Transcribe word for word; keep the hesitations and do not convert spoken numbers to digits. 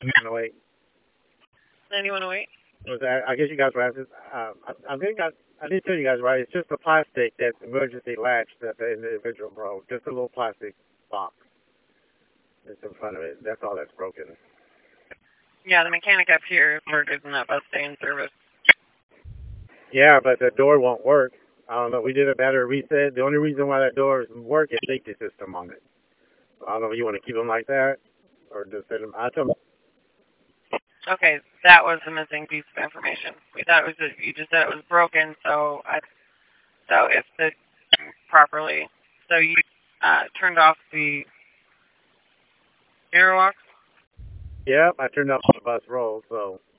ninety-one oh eight. ninety-one oh eight? Was that, I guess you guys were asking. Um, I, I think I, I did tell you guys right. It's just a plastic that emergency latch that the individual broke. Just a little plastic box that's in front of it. That's all that's broken. Yeah, the mechanic up here for isn't that bus stay in service. Yeah, but the door won't work. I don't know. We did a better reset. The only reason why that door doesn't work is safety system on it. I don't know if you want to keep them like that or just set them. I told them. Okay, that was the missing piece of information. We thought it was just, you just said it was broken, so I so if the properly so you uh, turned off the airwalk. Yeah, I turned off the bus roll, so